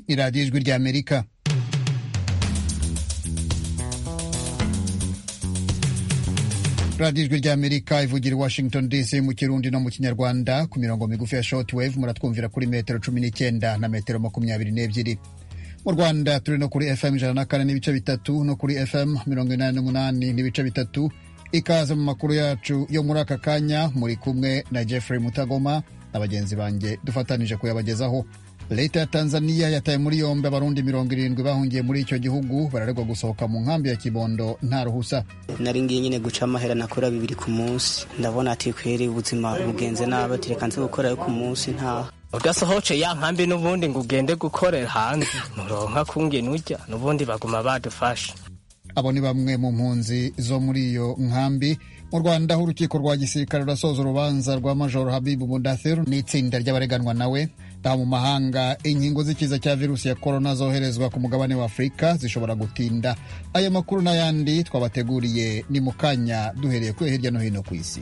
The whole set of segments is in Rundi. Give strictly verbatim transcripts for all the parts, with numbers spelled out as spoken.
ni radiyo ijwi ry'Amerika. radiyo ijwi ry'Amerika ivugira i Washington D C mu Kirundi no mu Kinyarwanda, ku mirongo migufi ya shortwave muratwumvira kuri metero cumi n'icyenda na metero makumyabiri n'ebyiri. Mu Rwanda turi no kuri F M ijana na kane n'ibice bitatu no kuri F M mirongo inani n'umunani n'ibice bitatu. Ikaze mu makuru yacu yo muri aka kanya, muri kumwe na Jeffrey Mutagoma na bagenzi banjye dufatanije kuyabagezaho. Leta ya Tanzania yataye muri yombi abarundi mirongo irindwi bahungiye muri icyo gihugu, bararegwa gusohoka mu nkambi ya Kibondo nta ruhusa. Nari ngiye nyine guca amahera nakora bibiri ku munsi, ndabona ati kweri ubuzima bugenze nabi, ati reka nze gukora ku munsi nta udasohoce ya nkambi n'ubundi ngo ugende gukorera hanze nuronka kungena urya n'ubundi baguma badufasha. Abo ni bamwe mu mpunzi zo muri iyo nkambi. Mu Rwanda aho urukiko rwa gisirikare rurasoza urubanza rwa Major Habibu Mudathir n'itsinda ry'abareganwa nawe. Naho mu mahanga, inkingo z'ikiza cya virusi ya korona zoherezwa ku mugabane wa Afurika zishobora gutinda. Aya makuru n'ayandi twabateguriye ni mu kanya, duhereye kuri hirya no hino ku isi.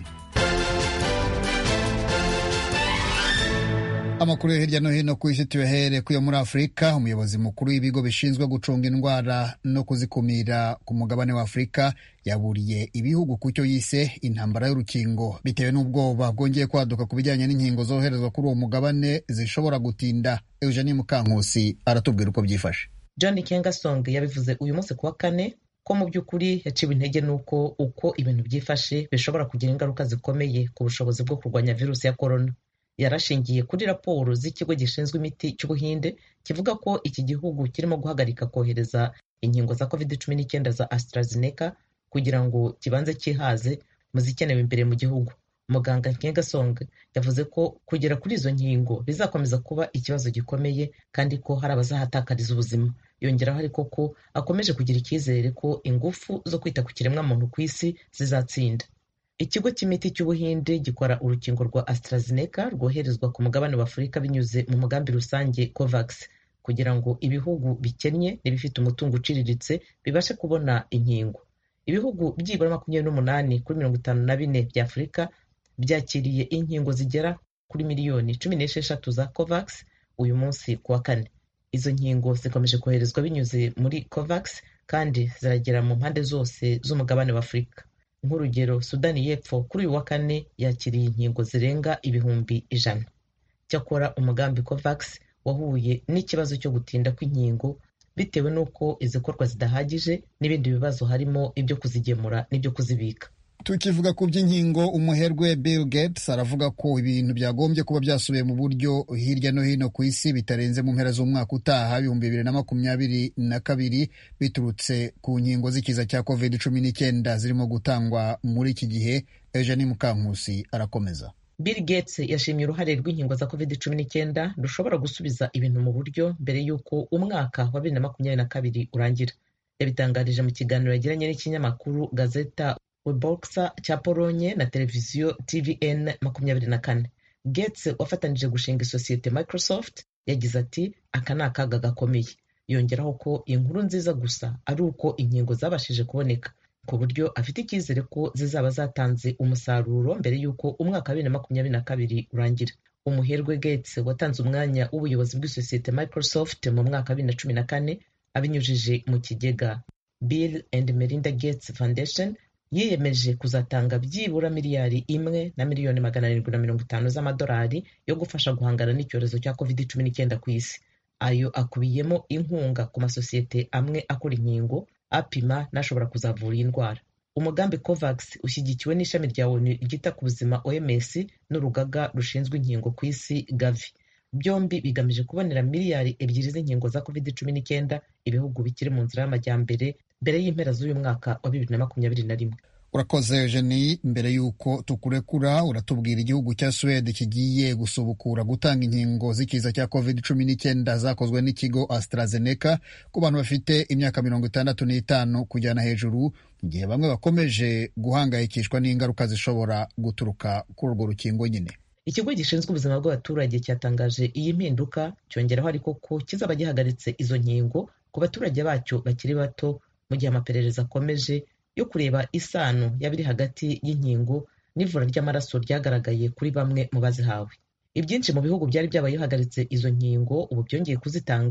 Amakuru yo hirya no hino ku isi tuyahere kuyo muri Afurika. Umuyobozi mukuru w'ibigo bishinzwe gucunga indwara no kuzikumira ku mugabane wa Afurika yaburiye ibihugu ku cyo yise intambara y'urukingo, bitewe n'ubwoba bwongeye kwaduka ku bijyanye n'inkingo zoherezwa kuri uwo mugabane zishobora gutinda. Eugenie Mukankusi aratubwira uko byifashe. John Kengasong yabivuze uyu munsi kuwa kane ko mu by'ukuri yaciwe intege n'uko uko ibintu byifashe bishobora kugira ingaruka zikomeye ku bushobozi bwo kurwanya virusi ya korona. Yarashingiye kuri raporo z'ikigo gishinzwe imiti cy'Ubuhinde kivuga ko iki gihugu kirimo guhagarika kohereza inkingo za covid cumi n'icyenda za AstraZeneca kugira ngo kibanze kihaze mu zikenewe imbere mu gihugu. Muganga Nkengasong yavuze ko kugera kuri izo nkingo bizakomeza kuba ikibazo gikomeye kandi ko hari abazahatakariza ubuzima. Yongeraho ariko ko akomeje kugira icyizere ko ingufu zo kwita ku kiremwamuntu ku isi zizatsinda. Ikigo cy'imiti cy'Ubuhinde gikora urukingo rwa AstraZeneca rwoherezwa ku mugabane wa Afurika binyuze mu mugambi rusange COVAX kugira ngo ibihugu bikennye n'ibifite umutungo uciriritse bibashe kubona inkingo. Ibihugu byibura makumyabiri n'umunani kuri mirongo itanu na bine bya Afurika byakiriye inkingo zigera kuri miliyoni cumi n'esheshatu za COVAX uyu munsi kuwa kane. Izo nkingo zikomeje koherezwa binyuze muri COVAX kandi ziragera mu mpande zose z'umugabane wa Afurika. Nk'urugero, Sudani y'Epfo kuri uyu wa kane yakiriye inkingo zirenga ibihumbi ijana. Cyakora umugambi COVAX wahuye n'ikibazo cyo gutinda kw'inkingo bitewe n'uko izikorwa zidahagije n'ibindi bibazo harimo ibyo kuzigemura n'ibyo kuzibika. Tukivuga ku by'inkingo, umuherwe Bill Gates aravuga ko ibintu byagombye kuba byasubiye mu buryo hirya no hino ku isi bitarenze mu mpera z'umwaka utaha ibihumbi bibiri na makumyabiri na kabiri, biturutse ku nkingo z'ikiza cya covid cumi n'icyenda zirimo gutangwa muri iki gihe. Eugenie Mukankusi arakomeza. Bill Gates yashimye uruhare rw'inkingo za covid cumi n'icyenda rushobora gusubiza ibintu mu buryo mbere y'uko umwaka wa bibiri na makumyabiri na kabiri urangira. Yabitangarije mu kiganiro yagiranye n'ikinyamakuru Gazeta Wyborcza cya Polonye na televiziyo T V N makumyabiri na kane. Gates wafatanije gushinga isosiyete Microsoft yagize ati aka ni akaga gakomeye. Yongeraho ko inkuru nziza gusa ari uko inkingo zabashije kuboneka, ku buryo afite icyizere ko zizaba zatanze umusaruro mbere y'uko umwaka wa bibiri na makumyabiri na kabiri urangira. Umuherwe Gates watanze umwanya w'ubuyobozi bw'isosiyete Microsoft mu mwaka wa bibiri na cumi na kane abinyujije mu kigega Bill and Melinda Gates Foundation, yiyemeje kuzatanga byibura miliyari imwe na miliyoni magana arindwi na mirongo itanu z'amadolari yo gufasha guhangana n'icyorezo cya covid cumi n'icyenda ku isi. Ayo akubiyemo inkunga ku masosiyete amwe akora inkingo, apima n'ashobora kuzavura iyi ndwara. Umugambi COVAX ushyigikiwe n'ishami rya ONU ryita ku buzima O M S n'urugaga rushinzwe inkingo ku isi Gavi. Byombi bigamije kubonera miliyari ebyiri z'inkingo za covid cumi n'icyenda ibihugu bikiri mu nzira y'amajyambere mbere y'impera z'uyu mwaka wa bibiri na makumyabiri na rimwe. Urakoze Eugenie. Mbere y'uko tukurekura, uratubwira igihugu cya Swede kigiye gusubukura gutanga inkingo z'ikiza cya covid cumi n'icyenda zakozwe n'ikigo AstraZeneca ku bantu bafite imyaka mirongo itandatu n'itanu kujyana hejuru, mu gihe bamwe bakomeje guhangayikishwa n'ingaruka zishobora guturuka kuri urwo rukingo nyine. Ikigo gishinzwe ubuzima bw'abaturage cyatangaje iyi mpinduka, cyongeraho ariko ko kizaba gihagaritse izo nkingo ku baturage bacyo bakiri bato mu gihe amaperereza akomeje yo kureba isano yabiri hagati y'inkingo n'ivura ry'amaraso ryagaragaye kuri bamwe mu bazihawe. Ibyinshi mu bihugu byari byabaye bihagaritse izo nkingo ubu byongeye kuzitanga,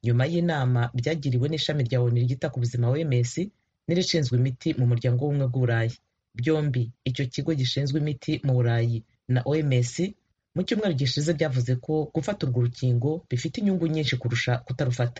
nyuma y'inama byagiriwe n'ishami rya ONU ryita ku buzima O M S n'irishinzwe imiti mu muryango w'ubumwe bw'Uburayi. Byombi icyo kigo gishinzwe imiti mu Burayi na O M S mu cyumweru gishize byavuze ko gufata urwo rukingo bifite inyungu nyinshi kurusha kutarufata.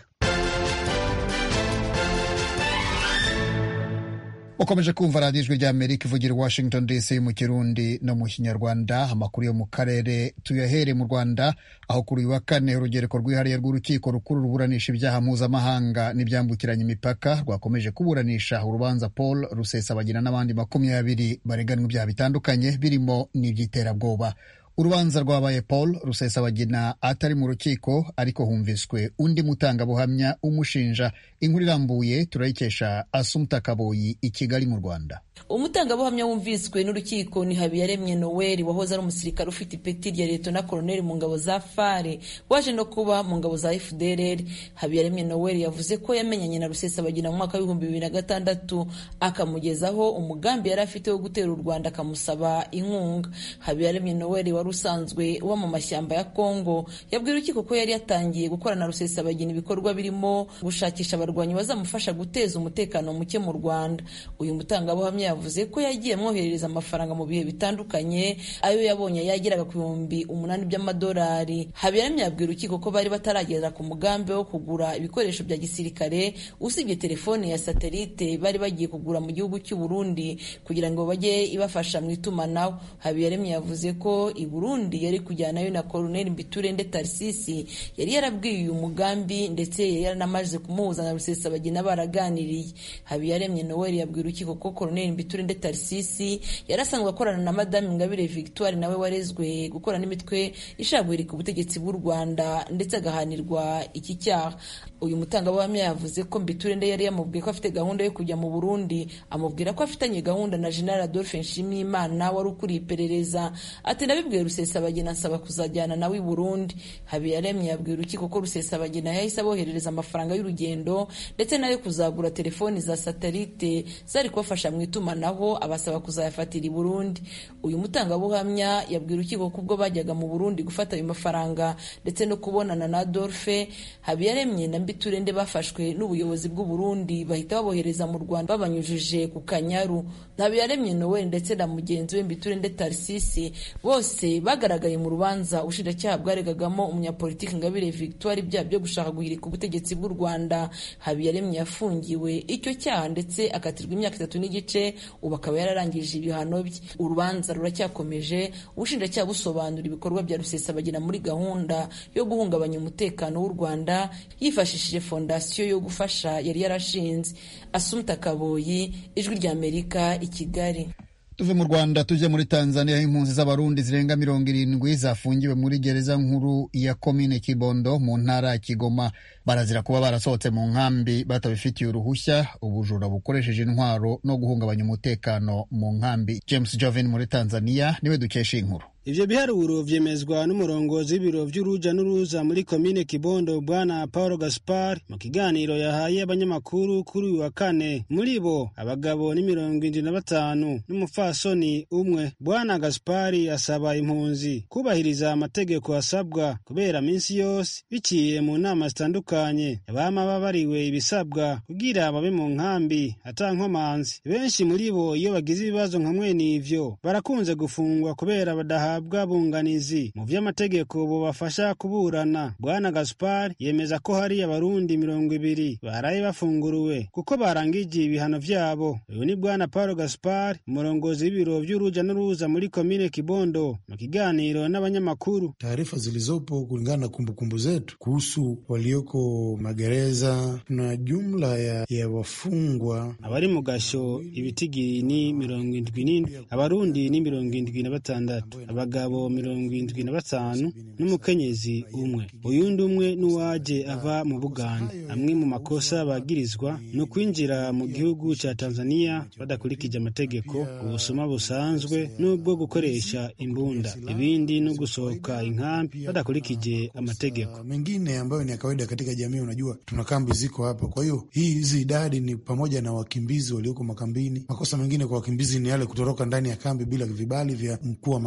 ukomeje kumva radiyo ijwi rya Amerika ivugira i Washington D C mu Kirundi no mu Kinyarwanda. Amakuru yo mu karere tuyahere mu Rwanda, aho kuri uyu wa kane urugereko rwihariye rw'urukiko rukuru ruburanisha ibyaha mpuzamahanga n'ibyambukiranya imipaka rwakomeje kuburanisha urubanza Paul Rusesabagina n'abandi makumyabiri bareganwa ibyaha bitandukanye birimo n'iby'iterabwoba. Urubanza rwabaye Paul Rusesabagina atari mu rukiko, ariko humviswe undi mutangabuhamya umushinja. Inkuru irambuye turayikesha Assumpta Kaboyi i Kigali mu Rwanda. Umutangabuhamya wumviswe n'urukiko ni Habiyaremye Noel, wahoze ari umusirikare ufite ipeti rya Liyetona Koloneli mu ngabo za F A R, waje no kuba mu ngabo za F D L R. Habiyaremye Noel yavuze ko yamenyanye na Rusesabagina mu mwaka w'ibihumbi bibiri na gatandatu, akamugezaho umugambi yari afite wo gutera u Rwanda, akamusaba inkunga. Habiyaremye Noel wari usanzwe uba mu mashyamba ya Kongo yabwiye urukiko ko yari yatangiye gukorana na Rusesabagina ibikorwa birimo gushakisha abarwanyi bazamufasha guteza umutekano muke mu Rwanda. Uyu mutangabuhamya yavuze ko yagiye amwoherereza amafaranga mu bihe bitandukanye, ayo yabonye yageraga ku bihumbi umunani by'amadolari. Habiyaremye yabwiye urukiko ko bari batarageza ku mugambi wo kugura ibikoresho bya gisirikare usibye telefone ya satelite bari bagiye kugura mu gihugu cy'u Burundi kugira ngo bajye ibafasha mu itumanaho. Habiyaremye yavuze ko i Burundi yari kujyanayo na Colonel Mbiturende Tarsisi, yari yarabwiye uyu mugambi ndetse yari yaranamaze kumuhuza na Rusesabagina baraganiriye. Habiyaremye Noel yabwiye urukiko ko Colonel Mbiturende Tarsisi yarasanzwe akorana na Madame Ingabire Victoire nawe warezwe gukora n'imitwe ishaka guhirika ubutegetsi bw'u Rwanda ndetse agahanirwa iki cyaha. Uyu mutangabuhamya yavuze ko Mbiturende yari yamubwiye ko afite gahunda yo kujya mu Burundi, amubwira ko afitanye gahunda na General Adolphe Nshimiyimana wari ukuriye iperereza. Ati nabibwiye Rusesabagina nsaba kuzajyana nawe i Burundi. Habiyaremye yabwiye urukiko ko Rusesabagina yahise aboherereza amafaranga y'urugendo ndetse nayo kuzagura telefoni za satelite zari kubafasha mu itumanaho, abasaba kuzayafatira i Burundi. Uyu mutangabuhamya yabwiye urukiko ko ubwo bajyaga mu Burundi gufata ayo mafaranga ndetse no kubonana na Adolphe, Habiyaremye na Mbiturende bafashwe n'ubuyobozi bw'u Burundi bahita babohereza mu Rwanda babanyujije ku Kanyaru. Habiyaremye Noel ndetse na mugenzi we Mbiturende Tarsisi bose bagaragaye mu rubanza ubushinjacyaha bwaregagamo umunyapolitiki Ingabire Victoire ibyaha byo gushaka guhirika ubutegetsi bw'u Rwanda. Habiyaremye yafungiwe icyo cyaha ndetse akatirwa imyaka itatu n'igice, ubu akaba yararangije ibihano bye. Urubanza ruracyakomeje, ubushinjacyaha busobanura ibikorwa bya Rusesabagina muri gahunda yo guhungabanya umutekano w'u Rwanda yifashishije fondasiyo yo gufasha yari yarashinze. Assumpta Kaboyi, Ijwi rya Amerika i Kigali. Tuve mu Rwanda tujye muri Tanzania, impunzi z'abarundi zirenga mirongo irindwi zafungiwe muri gereza nkuru ya komine Kibondo mu ntara ya Kigoma. Barazira kuba barasohotse mu nkambi batabifitiye uruhushya, ubujura bukoresheje intwaro no guhungabanya umutekano mu nkambi. James Joven muri Tanzania niwe dukesha inkuru. Ivyo biharuro vyemezwa n'umurongozi w'ibiro vy'uruja n'uruza muri komine Kibondo Bwana Paulo Gaspar mu kiganiro yahaye abanyamakuru kuri uyu wa kane. Muri bo abagabo ni mirongo indwi na batanu n'umufasoni umwe. Bwana Gaspar asaba impunzi kubahiriza amategeko asabwa kubera minsi yose biciye mu nama zitandukanye abama babariwe ibisabwa kugira babe mu nkambi atankomanzi. Benshi muri bo iyo bagize ibibazo nka mwene ivyo barakunze gufungwa kubera badaha bwabunganizi mu vy'amategeko bobafasha kuburana. Bwana Gaspar yemeza ko hari abarundi mirongo ibiri baraye bafunguruwe kuko barangije ibihano vyabo. Uyu ni Bwana Paulo Gaspar, umurongozi w'ibiro vy'uruja n'uruza muri komine Kibondo, mu kiganiro n'abanyamakuru. Taarifa zilizopo kulingana na kumbukumbu zetu kuhusu walioko magereza na jumla ya, ya wafungwa abari mu gasho ibitigi ni mirongo indwi n'indwi, abarundi ni mirongo indwi na batandatu, abagabo mirongo indwi na batanu n'umukenyezi umwe. Uyundi umwe n'uwaje ava mu Buganda. Amwe mu makosa bagirizwa no kwinjira mu gihugu ca Tanzania badakurikije amategeko, ubusuma busanzwe n'ubwo gukoresha imbunda, ibindi no gusohoka inkambi badakurikije amategeko. Mengine ambayo ni ya kawaida katika jamii. Unajua tuna kambi ziko hapa, kwa hiyo hii hizi idadi ni pamoja na wakimbizi walioko makambini. Makosa mengine kwa wakimbizi ni yale kutoroka ndani ya kambi bila vibali vya mkuu wa makazi.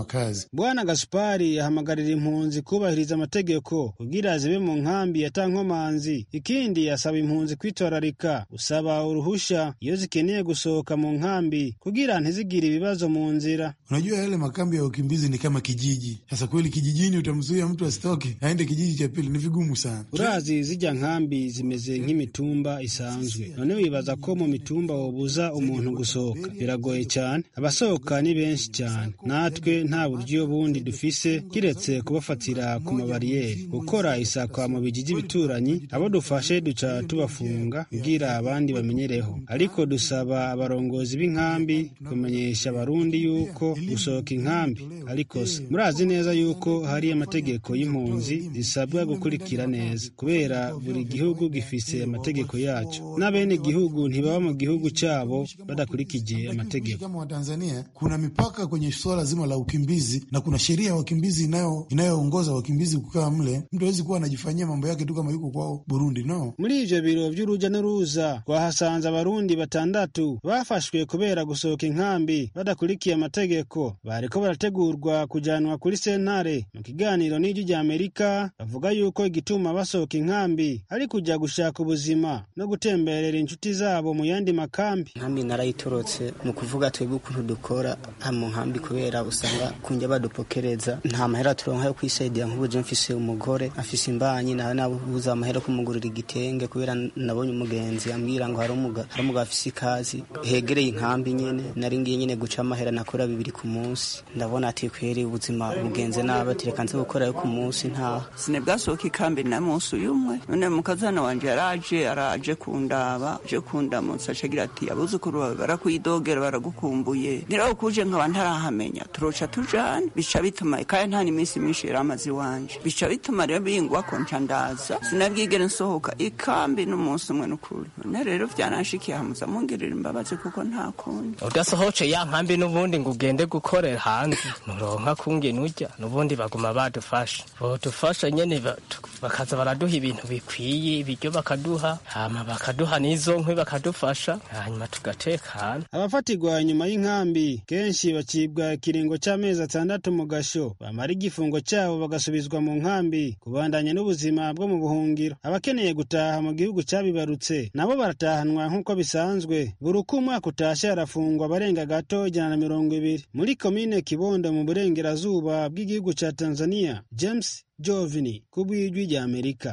Bwana Gaspari yahamagarira impunzi kubahiriza amategeko kugira zibe mu nkambi ya Tankomanzi. Ikindi yasaba impunzi kwitorarika usaba uruhusha iyo zikeneye gusohoka mu nkambi kugira ntizigire ibibazo mu nzira. Unajua yale makambi ya wakimbizi ni kama kijiji. Sasa kweli kijijini utamzuia mtu asitoke aende kijiji cha pili, ni vigumu sana. Urazi zijya nkambi zimeze nk'imitumba isanzwe. None wibaza ko mu mitumba wobuza umuntu gusohoka. Biragoye cyane. Abasohoka ni benshi cyane. Natwe nta buryo bundi dufise kiretse kubafatira ku mabariyeri. Gukora isakwa mu bijiji bituranyi, abo dufashe duca tubafunga kugira abandi bamenyereho. Ariko dusaba abarongozi b'inkambi kumenyesha abarundi yuko gusohoka inkambi ariko se murazi neza yuko hari amategeko y'impunzi zisabwa gukurikira neza, kubera buri gihugu gifise amategeko yaco, n'abene gihugu ntibaba mu gihugu cyabo badakurikije amategeko. Kama wa Tanzania kuna mipaka kwenye swala zima la ukimbizi na kuna sheria ya wakimbizi inayo inayoongoza wakimbizi kukaa mle. Mtu hawezi kuwa anajifanyia mambo yake tu kama yuko kwao Burundi, no. Muri ivyo biro vy'uruja n'uruza twahasanze abarundi batandatu bafashwe kubera gusohoka inkambi badakurikiye amategeko, bariko barategurwa kujanwa kuri sentare. Mu kiganiro n'ijwi rya Amerika bavuga yuko igituma basohoka inkambi ari kuja gushaka ubuzima no gutemberera inshuti zabo mu yandi makambi. Nkambi narayitorotse mu kuvuga twebwe ukuntu dukora mu nkambi, kubera usanga kunjya badupokereza nta mahera turonka yo kwisaidia. Nk'ubuje mfise umugore afise imbanyi na nabuza amahera kumugurira igitenge, kubera nabonye umugenzi ambwira ngo hari umuga hari umuga afise ikazi hegereye inkambi nyene. Nari ngiye nyene guca amahera nakora bibiri ku munsi, ndabona ati kweri ubuzima bugenze nabi, tireka nze gukora yo ku munsi nta sine bwasohoka ikambi na munsi yumwe. None mukazana wanje yaraje araje kundaba je kundamutsa acagira ati abuzukuru bawe barakwidogera baragukumbuye, niraho kuje nkaba ntarahamenya turoca tujana. Bica bituma kaya nta n'iminsi myinshi yaramazi wanje, bica bituma rero bingwa ko ncandaza sinabwigera nsohoka ikambi n'umunsi umwe n'ukuri. None rero vyanashikiye hamuza mungerera imbabazi kuko nta kundi udasohoce ya nkambi n'ubundi ngo ugende gukorera hanze nuronka kungene urya, n'ubundi baguma badufasha bodufasha nyene bakaza baraduha ibintu bikwiye, ibiryo bakaduha, hama bakaduha n'izo nkwi bakadufasha, hanyuma tugatekana. Abafatirwa nyuma y'inkambi kenshi bacibwa ikiringo c'amezi atandatu mu gasho, bamara igifungo cyabo bagasubizwa mu nkambi kubandanya n'ubuzima bwo mu buhungiro. Abakeneye gutaha mu gihugu cyabibarutse nabo baratahanwa nk'uko bisanzwe. Buri uko umwaka utashe arafungwa barenga gato ijana na mirongo ibiri. Muri komine Kibondo mu burengerazuba bw'igihugu ca Tanzania, James Jovini kubw'ijwi rya Amerika.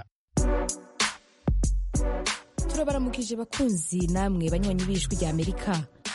Turabaramukije bakunzi namwe banywanyi b'ijwi rya Amerika.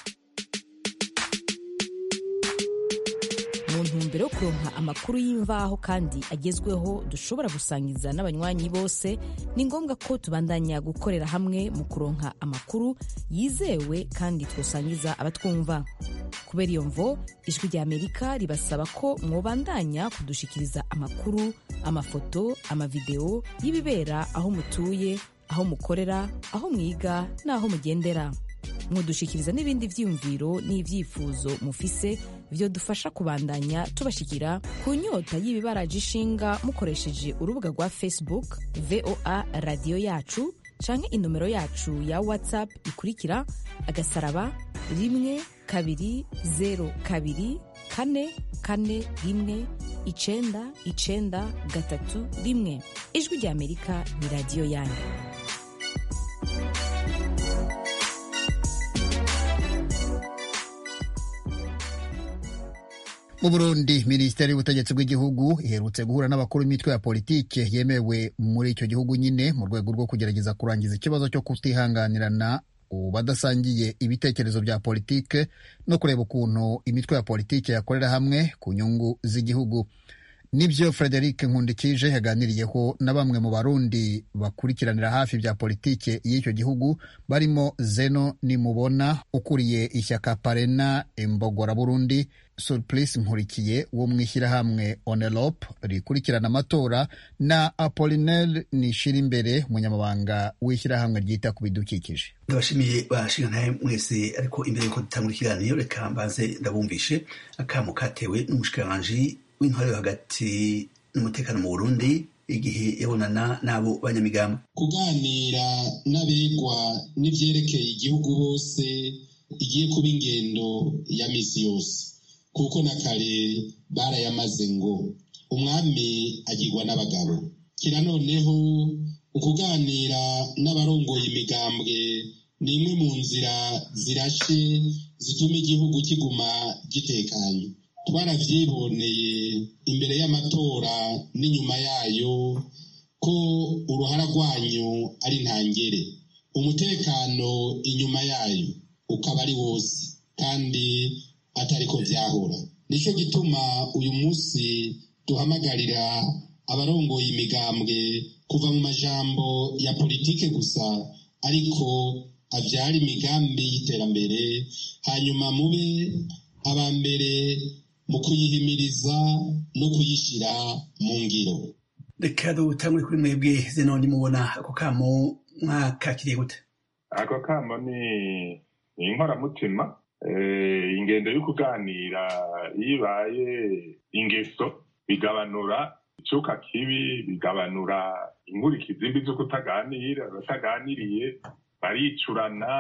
Mu ntumbero yo kuronka amakuru y'imvaho kandi agezweho dushobora gusangiza n'abanywanyi bose, ni ngombwa ko tubandanya gukorera hamwe mu kuronka amakuru yizewe kandi twosangiza abatwumva. Kubera iyo mvo, ijwi rya Amerika ribasaba ko mwobandanya kudushikiriza amakuru, amafoto, amavideo y'ibibera aho mutuye, aho mukorera, aho mwiga n'aho mugendera. Mudushikiriza n'ibindi vyiyumviro n'ivyifuzo mufise vyo dufasha kubandanya tubashikira ku nyota y'ibibaraje ishinga mukoresheje urubuga rwa Facebook V O A Radio Yacu canke inomero yacu ya WhatsApp ikurikira agasaraba rimwe kabiri zero kabiri kane kane rimwe icenda icenda gatatu rimwe. Ijwi rya Amerika ni radio yanyu. Mu Burundi, Minisiteri y'Ubutegetsi bw'igihugu iherutse guhura n'abakuru b'imitwe ya politike yemewe muri icyo gihugu nyine mu rwego rwo kugerageza kurangiza ikibazo cyo kutihanganirana badasangiye ibitekerezo bya politike no kureba ukuntu imitwe ya politike yakorera hamwe ku nyungu z'igihugu. Nibyo Frederic Nkundikije yaganiriyeho na bamwe mu Barundi bakurikiranira hafi bya politike y'icyo gihugu, barimo Zeno Nimubona ukuriye ishyaka Parena Imbogora Burundi, Surplice Nkurikiye wo mwishyirahamwe Onelope rikurikirana amatora, na Apollinaire Nishirimbere umunyamabanga w'ishyirahamwe ryita ku bidukikije. Ndabashimiye bashinga mwese, ariko imbere yuko dutangura ikiganiro reka mbanze ndabumvishe akamu katewe n'umushikiranganje w'intwaro yo hagati n'umutekano mu Burundi igihe yabonana n'abo banyamigamba. Kuganira n'abegwa n'ivyerekeye igihugu bose igiye kuba ingendo ya misi yose. kuko na kare barayamaze ngo umwami agirwa n'abagabo. Kira noneho ukuganira n'abarongoye imigambwe ni imwe mu nzira zirashe zituma igihugu kiguma gitekanye. Twaravyiboneye imbere y'amatora n'inyuma yayo ko uruhara rwanyu ari ntangere, umutekano inyuma yayo ukaba ari wose kandi atariko vyahora. Nico gituma uyu munsi duhamagarira abarongoye imigambwe kuva mu majambo ya politike gusa, ariko avyara imigambi y'iterambere, hanyuma mube abambere mu kuyihimiriza no kuyishira mu ngiro. Reka dutangure kuri mwebwe Zenoni, mubona ako kamo mwakakiriye gute? Ako kamo ni inkoramutima. Ingendo yo kuganira iyo ibaye ingeso bigabanura icuka kibi, bigabanura inkurikizi mbi zo kutaganira. Abataganiriye baricurana,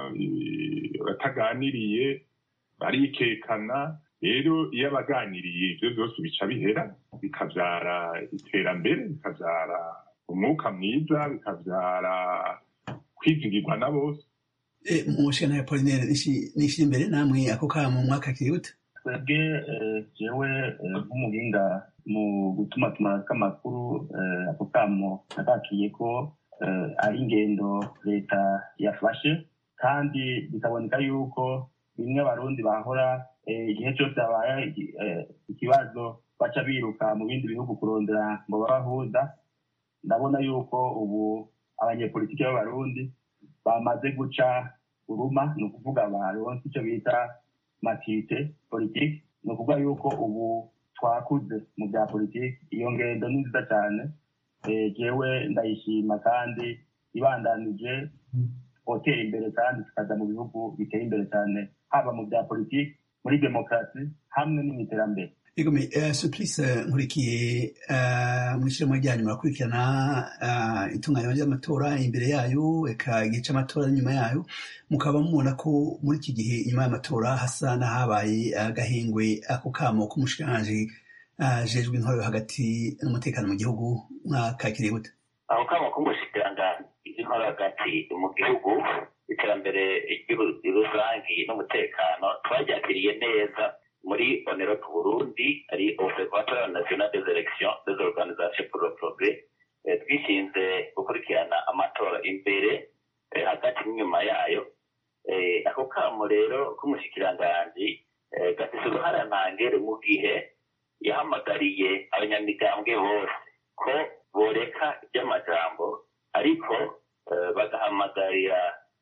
abataganiriye barikekana. Rero iyo abaganiriye ibyo byose bica bihera, bikavyara iterambere, bikavyara umwuka mwiza, bikavyara kwizigirwa na bose. Mushana ya Apollinaire nishi imbere namwe ako kamo mwakakiriye gute? Twebwe jewe nk'umuhinga mu gutuma tumaraka amakuru, ako kamo nakakiye ko ari ingendo leta yafashe, kandi bikaboneka yuko bimwe abarundi bahora igihe cyose habaye ikibazo baca biruka mu bindi bihugu kurondera ngo babahuza. Ndabona yuko ubu abanyepolitiki b'abarundi bamaze guca uruma, ni ukuvuga baronse icyo bita matite politiki. Ni ukuvuga yuko ubu twakuze mu bya politiki. Iyo ngendo ni nziza cyane, jewe ndayishima, kandi ibandanije hotera imbere kandi tukaja mu bihugu biteye imbere cyane, haba mu bya politiki, muri demokarasi, hamwe n'iterambere. Yego me Supplice Nkurikiye, mwishiramo ryanyu murakurikirana itunganywa ry'amatora imbere yayo, eka igice amatora nyuma yayo, mukaba mubona ko muri iki gihe inyuma y'amatora hasa n'ahabaye agahengwe. Ako kamo k'umushikiranganji ajejwe intwaro hagati n'umutekano mu gihugu mwakakiriye gute? Ako kamo k'umushikiranganji intwaro hagati mu gihugu, iterambere rusangi n'umutekano twaryakiriye neza muri onero ku Burundi, ari Observatoire National des Elections des Organisations pour le Progrès. Twishinze gukurikirana amatora imbere, hagati n'inyuma yayo. Ako kamo rero k'umushikiranganji gafise uruhara ntangere mu gihe yahamagariye abanyamigambwe bose ko boreka iby'amajambo, ariko bagahamagarira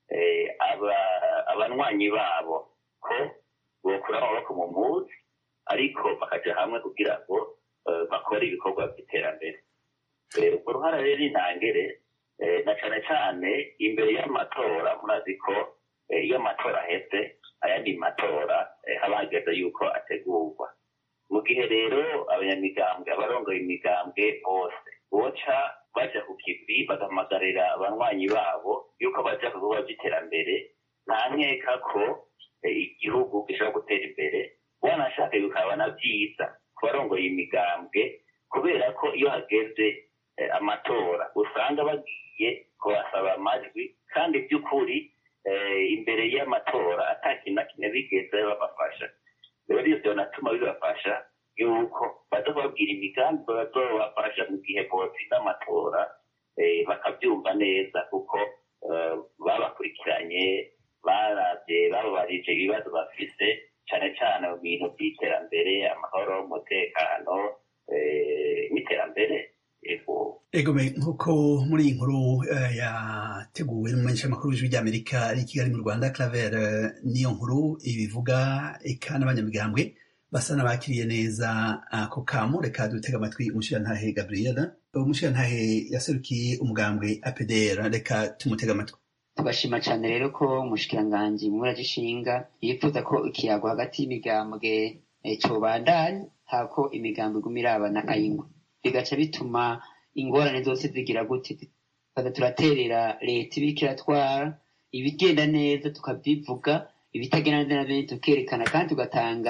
abanywanyi babo ko bokura amaboko mu muzi, ariko bakaja hamwe kugira ngo bakore ibikorwa by'iterambere. Urwo ruhara rero intangere, na cane cane imbere y'amatora. Murazi ko iyo amatora aheze ayandi matora haba hageze yuko ategurwa. Mu gihe rero abanyamigambwe, abarongoye imigambwe bose boca baja ku kivi bagahamagarira abanywanyi babo yuko baja ku bikorwa by'iterambere, nta nkeka ko igihugu gishobora gutera imbere. Wanashaka bikaba na byiza ku barongoye imigambwe, kubera ko iyo hageze amatora usanga bagiye kubasaba amajwi, kandi by'ukuri imbere y'amatora atakintu na kimwe bigeze babafasha. Rero ivyo natuma bibafasha yuko bazobabwira imigambi bazobafasha mu gihe botsinda amatora, bakabyumva neza kuko babakurikiranye, baravye bababarije ibibazo bafise, cane cane mu bintu by'iterambere, amahoro, umutekano n'iterambere. Egome, nk'uko muri iyi nkuru yateguwe n'umumenyeshamakuru w'ijwi ry'Amerika ari i Kigali mu Rwanda, Claver niyo nkuru ibivuga, eka n'abanyamigambwe basa n'abakiriye neza ako kamo. Reka dutega amatwi umushikirantahe Gabriela, umushikirantahe yaserukiye umugambwe A P D R. Reka tumutega amatwi. Tugashima cyane rero ko umushikiranganji Muragishinga yifuza ko ikiyago hagati y'imigambwe cobandanya, hako imigambwe iguma irabana ayingwa, bigaca bituma ingorane zose zigira gute, tukaza turaterera leta ibiriko iratwara, ibigenda neza tukavyivuga, ibitagenda neza navyo tukerekana, kandi tugatanga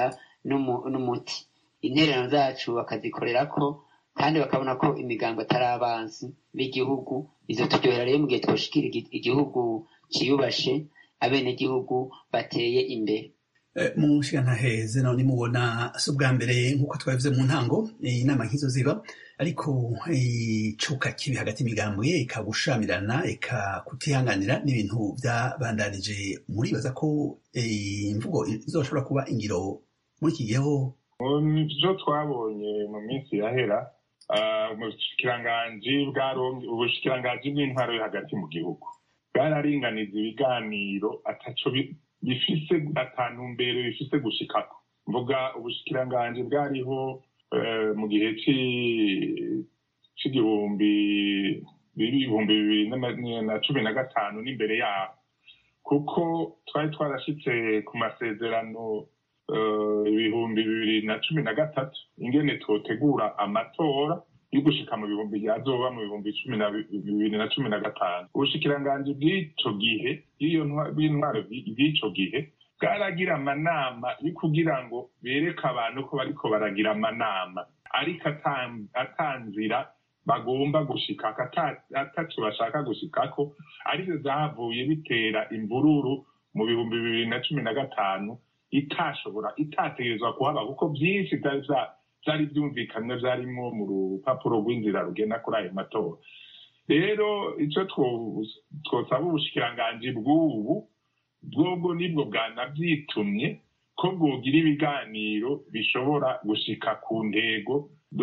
n'umuti intererano zacu bakazikorera ko kandi bakabona ko imigambo atari abansi b'igihugu izo turyohera rero mu gihe twoshikira igihugu ciyubashe abenegihugu bateye imbere. mu nshingantahe none mubona si ubwa mbere nk'uko twabivuze mu ntango inama nk'izo ziba ariko icuka kibi hagati y'imigambwe ikagushamirana ikakutihanganira n'ibintu byabandanije muribaza ko imvugo izoshobora kuba ingiro muri iki gihe ho nivyo twabonye mu minsi yahera ubushikiranganji ubushikiranganji bw'intwaro yo hagati mu gihugu bwararinganiza ibiganiro ataco bifise atantumbero bifise gushikako mvuga ubushikiranganji bwariho mu gihe c'igihumbi ibihumbi bibiri na cumi na gatanu n'imbere yaho kuko twari twarashitse ku masezerano ibihumbi bibiri na cumi na gatatu ingene twotegura amatora yo gushika mu bihumbi yazoba mu bihumbi bibiri na cumi na gatanu ubushikiranganji bw'ico gihe iyo b'intwaro bw'ico gihe bwaragira amanama yo kugira ngo bereke abantu ko bariko baragira amanama ariko atanzira bagomba gushikako ataco bashaka gushikako arivyo zahavuye bitera imvururu mu bihumbi bibiri na cumi na gatanu itashobora itategerezwa kuhaba kuko vyinshi vyari vyumvikanywe vyarimwo mu rupapuro rw'inzira rugenda kuri ayo matora. Rero ico twosaba ubushikiranganji bw'ubu bwobwo nibwo bwanavyitumye ko bwogira ibiganiro bishobora gushika ku ntego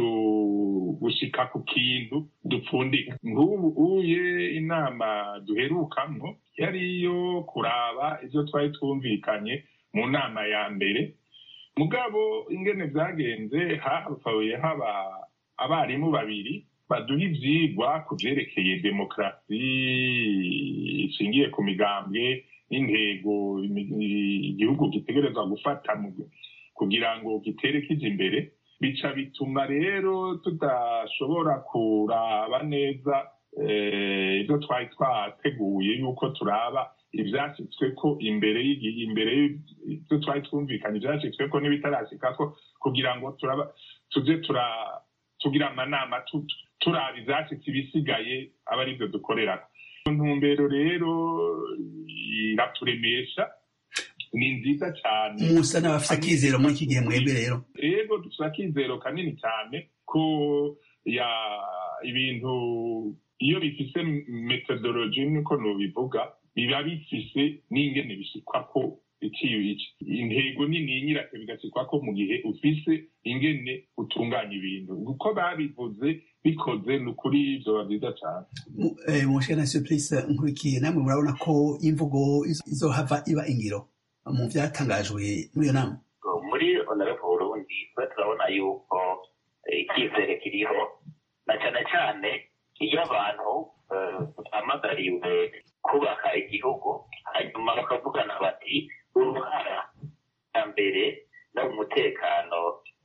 gushika ku kintu dupfundika. Nk'ubu uye inama duherukamwo yari iyo kuraba ivyo twari twumvikanye mu nama ya mbere mugabo ingene vyagenze hapfuye haba abarimu babiri baduha ivyigwa ku vyerekeye demokarasi ishingiye ku migambwe n'intego igihugu gitegerezwa gufata kugira ngo gitere kija imbere bica bituma rero tudashobora kuraba neza ivyo twari twateguye yuko turaba ivyashitsweko imbere imbere ivyo twari twumvikanye ivyashitsweko n'ibitarashikako kugira ngo turaba tuje tura tugira amanama turaba ivyashitse ibisigaye aba arivyo dukorerako. Ntumbero rero iraturemesha ni nziza cyane musa n'abafise akizero muri iki gihe mwebwe rero yego dufise akizero kanini cyane ko ya ibintu iyo bifise methodology niko nubivuga biba bifise n'ingene bishikwako ikibici intego nini nyirake bigashikwako mu gihe ufise ingene utunganya ibintu uko babivuze bikoze nukuri ivyo byiza cyane. Mushana surprise nkurikiye namwe murabona ko imvugo izohava iba ingiro mu vyatangajwe muri iyo nama muri honorable Burundi turabona yuko icyizere kiriho na cyane cyane iyo abantu bahamagariwe kubaka igihugu hanyuma bakavugana bati uruhara mbere no mu mutekano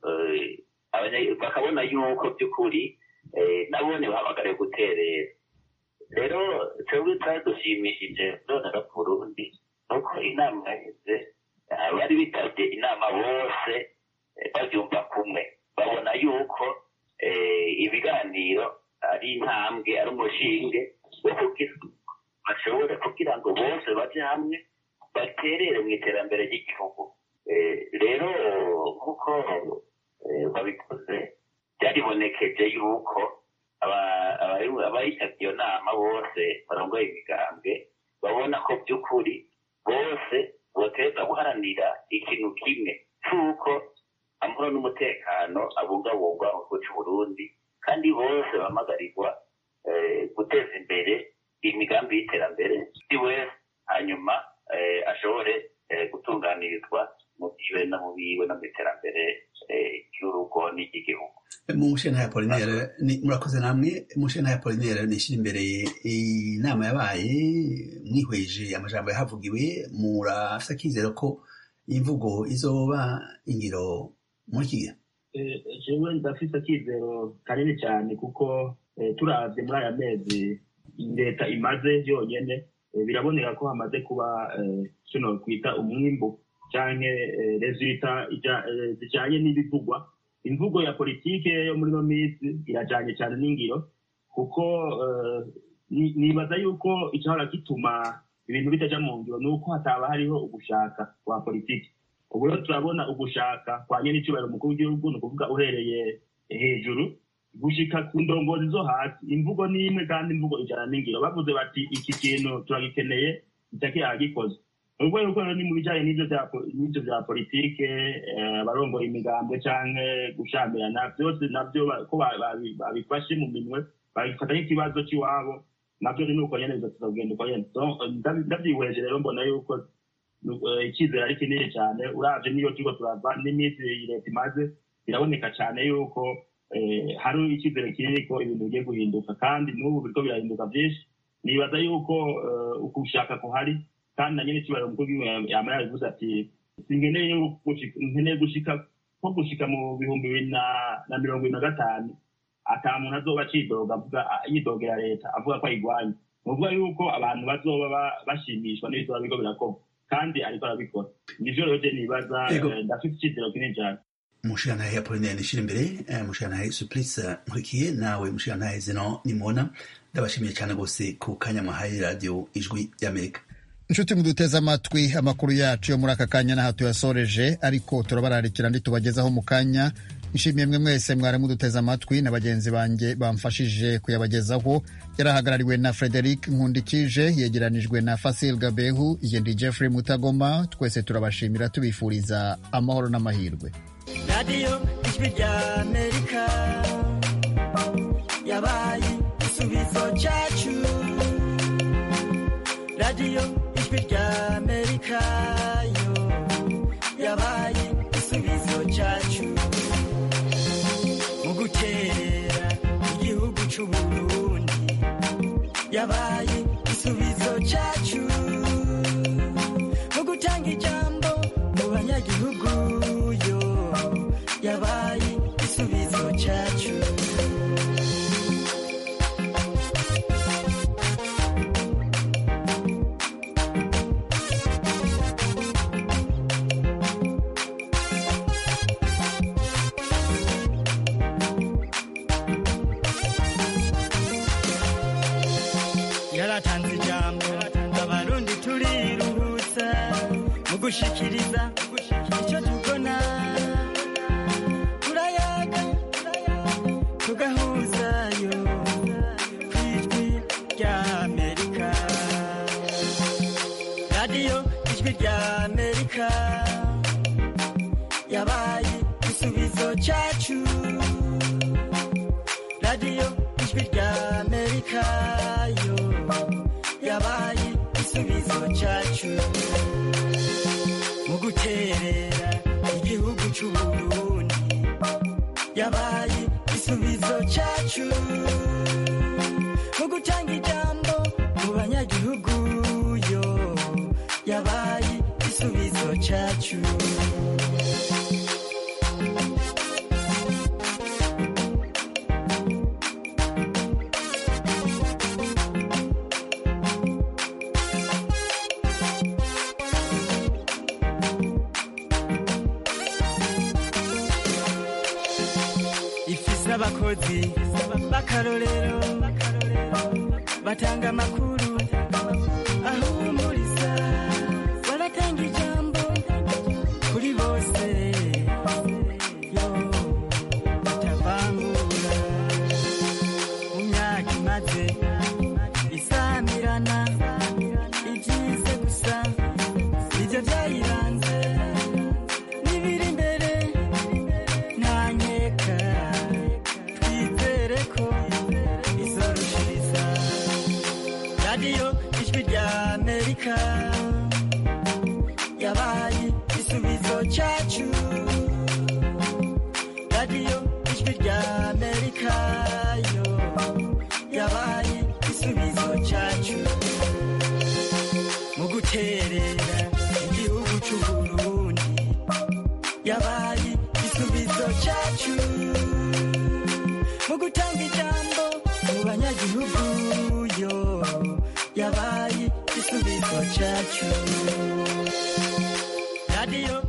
bakabona yuko by'ukuri nabone bahamagariwe guterera. Rero twebwe twari dushimishije none no Burundi nuko inama yaheze bari bitavye inama bose bavyumva kumwe babona yuko ibiganiro ari intambwe ari umushinge wo kugira bashobore kugira ngo bose baje hamwe baterere mu iterambere ry'igihugu. Rero nk'uko babikoze byaribonekeje yuko abayitavye iyo nama bose barongoye imigambwe babona ko by'ukuri bose boteza guharanira ikintu kimwe c'uko amahoro n'umutekano abungabungwa mu gihugu c'Uburundi kandi bose bamagarirwa guteza imbere imigambi y'iterambere wese hanyuma ashobore gutunganirizwa mu byiwe no mu biwe no mu iterambere ry'urugo n'iry'igihugu. Mushana ya Polinaire murakoze namwe mushana ya Polinaire nishira imbere inama yabaye mwihweje amajambo yahavugiwe murafisa kizero ko imvugo izoba ingiro muri kigihe. Jewe ndafise kizero kanini cyane kuko turavye muri aya mezi leta imaze yonyene biraboneka ko hamaze kuba kino kwita umwimbu canke resulta zijanye n'ibivugwa. Imvugo ya politike yo muri no minsi irajanye cyane n'ingiro, kuko nibaza yuko icyahora gituma ibintu bitaja mu ngiro nuko hataba hariho ugushaka kwa politike. Ubu rero turabona ugushaka kwa nyene icubahiro umukuru w'igihugu, ni ukuvuga uhereye hejuru gushika ku ndongozi zo hasi. Imvugo ni imwe kandi imvugo ijana n'ingiro. Bavuze bati iki kintu turagikeneye itaki yagikoze. Ubwo rero rero ni mu bijanye n'ivyo vya n'ivyo vya politike, abarongoye imigambwe canke gushambirana, byose navyo ko babifashe mu minwe, babifata nk'ikibazo c'iwabo, navyo ni uko nyene bizatugenda uko nyene. Ndavyihweje rero mbona yuko icyizere ari kinini cyane. Uravye niyo turiko turava n'iminsi leta imaze, biraboneka cyane yuko hari icyizere kinini ko ibintu bigiye guhinduka, kandi n'ubu biriko birahinduka byinshi. Nibaza yuko ukushaka kuhari, kandi na nyene icubahiro umukuru w'igihugu yama yabivuze ati nkeneye gushika ko gushika mu bihumbi bibiri na mirongo ibiri na gatanu ata muntu azoba acidoga avuga yidogera leta avuga ko ayigwanya. Ni ukuvuga yuko abantu bazoba bashimishwa n'ibizoba biriko birakorwa, kandi ariko arabikora. Nivyo rero je nibaza, ndafite icyizero kinini cyane. Mushiyantahe Apollinaire Nishirimbere, Mushiyantahe Supplice Nkurikiye, nawe Mushiyantahe Zeno Nimubona, ndabashimiye cyane gose ku kanya mwahaye radio Ijwi y'Amerika. Inshuti muduteze amatwi, amakuru yacu yo muri aka kanya naho tuyasoreje, ariko turabararikira ndi tubagezaho mu kanya. Nshimiye mwe mwese mwari muduteze amatwi na bagenzi banjye bamfashije kuyabagezaho. Yarahagarariwe na Frederic Nkundikije, yegeranijwe na Fasil Gabehu, yendi Jeffrey Mutagoma. Twese turabashimira tubifuriza amahoro n'amahirwe. Radio Ijwi ry'Amerika yabaye igisubizo cyacu. Radio Ijwi ry'Amerika yo yabaye igisubizo cyacu, mu gutera igihugu c'Uburundi yabaye igisubizo cyacu, mu gutanga ijambo mu banyagihugu yo yabaye igisubizo cyacu. Yaratanze ijambo abarundi turiruhutsa, mu gushikiriza icyo tubona, turayaga tugahuzayo ku Ijwi ry'Amerika. Radio Ijwi ry'Amerika yabaye igisubizo cyacu. Radio Ijwi ry'Amerika yo yabaye igisubizo cyacu, mu guterera igihugu c'Uburundi yabaye igisubizo cyacu, mu gutanga ijambo mu banyagihugu yo yabaye igisubizo cyacu. Abakozi b'akarorero batanga amakuru ahumuriza, baratanga ijambo kuri bose yo batavangura. Mu myaka imaze isamirana, ibyize gusa nibyo byayiranze, n'ibiri imbere nta nkeka izorushiriza. Radio Ijwi ry'Amerika yabaye igisubizo cyacu. Radio Ijwi ry'Amerika yo yabaye igisubizo cyacu, mu guterera igihugu c'Uburundi yabaye igisubizo cyacu, mu gutanga ijambo mu banyagihugu yo yabaye igisubizo cyacu. Radio radiyo